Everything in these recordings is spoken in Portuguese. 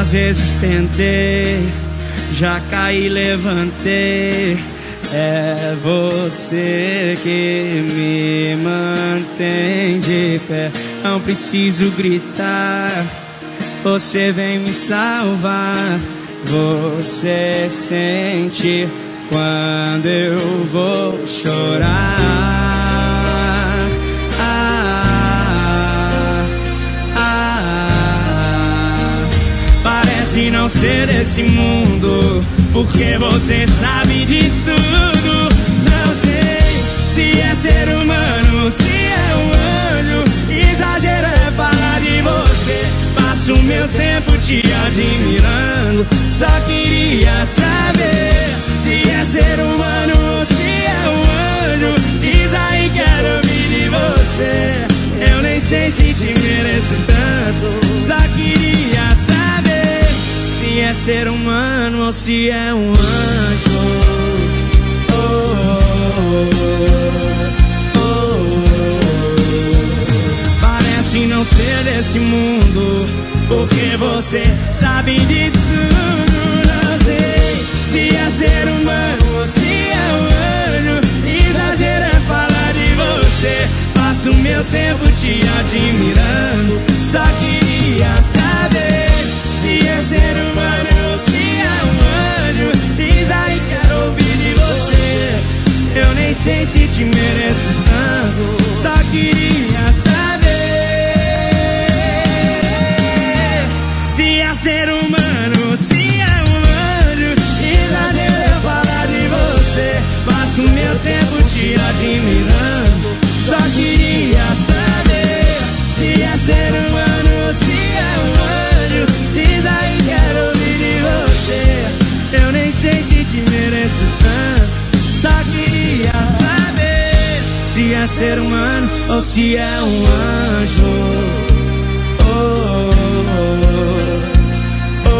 Quantas vezes tentei, já caí, levantei. É você que me mantém de pé. Não preciso gritar, você vem me salvar. Você sente quando eu vou chorar. Parece não ser desse mundo, porque você sabe de tudo. Não sei se é ser humano, se é um anjo. Exagero é falar de você. Passo o meu tempo te admirando. Só queria saber se é ser humano, se é um anjo. Diz aí, quero ouvir de você. Eu nem sei se te mereço tanto. Só queria saber se é ser humano ou se é um anjo. Oh, oh, oh, oh. Parece não ser desse mundo, porque você sabe de tudo. Não sei se é ser humano ou se é um anjo. Exagero é falar de você. Passo o meu tempo te admirando. Só queria saber se é ser humano ou se é um anjo. Diz aí, quero ouvir de você. Eu nem sei se te mereço tanto. Só queria saber se é ser humano, se é um anjo. Exagero é falar de você. Passo o meu tempo te admirando. Só queria saber se é ser humano, se é um anjo. Diz aí, quero ouvir de você. Eu nem sei se te mereço tanto. Só queria saber se é ser humano ou se é um anjo. Oh, oh, oh,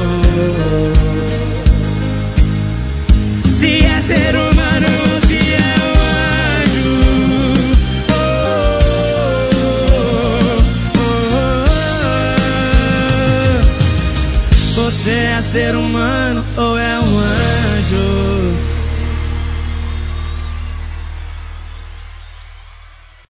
oh. Se é ser humano ou se é um anjo. Você é ser humano ou é um anjo?